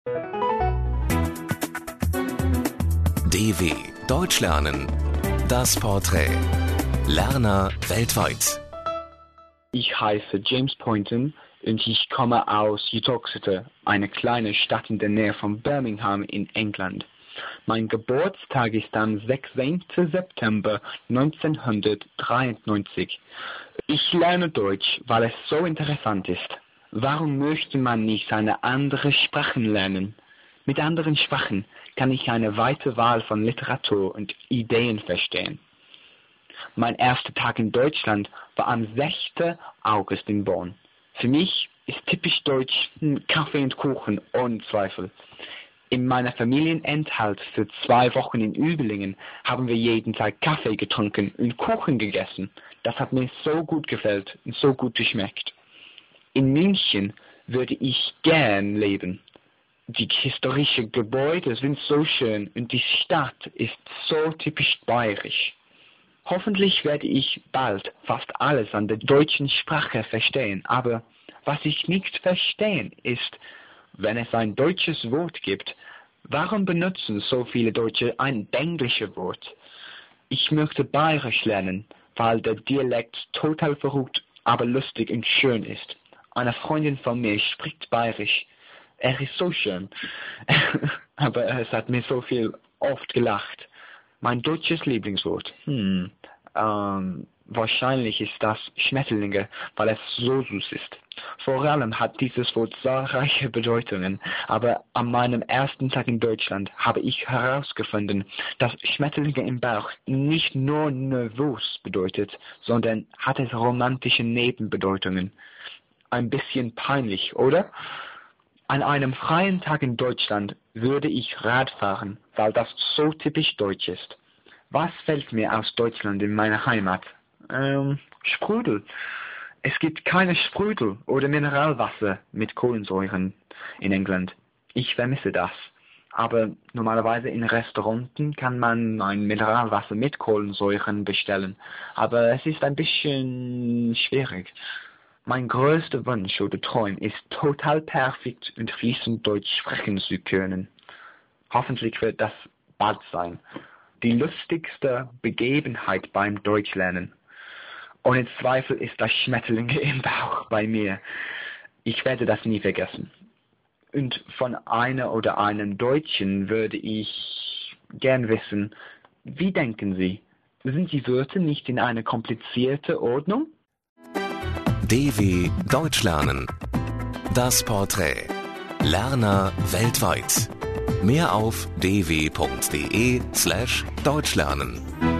DW Deutsch lernen. Das Porträt. Lerner weltweit. Ich heiße James Poynton und ich komme aus Uttoxeter, eine kleine Stadt in der Nähe von Birmingham in England. Mein Geburtstag ist am 16. September 1993. Ich lerne Deutsch, weil es so interessant ist. Warum möchte man nicht eine andere Sprache lernen? Mit anderen Sprachen kann ich eine weite Wahl von Literatur und Ideen verstehen. Mein erster Tag in Deutschland war am 6. August in Bonn. Für mich ist typisch deutsch Kaffee und Kuchen, ohne Zweifel. In meiner Familienenthalt für 2 Wochen in Übelingen haben wir jeden Tag Kaffee getrunken und Kuchen gegessen. Das hat mir so gut gefällt und so gut geschmeckt. In München würde ich gern leben. Die historischen Gebäude sind so schön und die Stadt ist so typisch bayerisch. Hoffentlich werde ich bald fast alles an der deutschen Sprache verstehen, aber was ich nicht verstehe ist, wenn es ein deutsches Wort gibt, warum benutzen so viele Deutsche ein englisches Wort? Ich möchte Bayerisch lernen, weil der Dialekt total verrückt, aber lustig und schön ist. Eine Freundin von mir spricht Bayerisch. Er ist so schön, aber es hat mir so viel oft gelacht. Mein deutsches Lieblingswort? Wahrscheinlich ist das Schmetterlinge, weil es so süß ist. Vor allem hat dieses Wort zahlreiche Bedeutungen, aber an meinem ersten Tag in Deutschland habe ich herausgefunden, dass Schmetterlinge im Bauch nicht nur nervös bedeutet, sondern hat es romantische Nebenbedeutungen. Ein bisschen peinlich, oder? An einem freien Tag in Deutschland würde ich Rad fahren, weil das so typisch deutsch ist. Was fällt mir aus Deutschland in meiner Heimat? Sprudel. Es gibt keine Sprudel oder Mineralwasser mit Kohlensäuren in England. Ich vermisse das. Aber normalerweise in Restauranten kann man ein Mineralwasser mit Kohlensäuren bestellen. Aber es ist ein bisschen schwierig. Mein größter Wunsch oder Traum ist, total perfekt und fließend Deutsch sprechen zu können. Hoffentlich wird das bald sein. Die lustigste Begebenheit beim Deutschlernen. Ohne Zweifel ist das Schmetterlinge im Bauch bei mir. Ich werde das nie vergessen. Und von einer oder einem Deutschen würde ich gern wissen, wie denken Sie? Sind die Wörter nicht in einer komplizierten Ordnung? DW Deutsch lernen. Das Porträt. Lerner weltweit. Mehr auf dw.de/deutschlernen.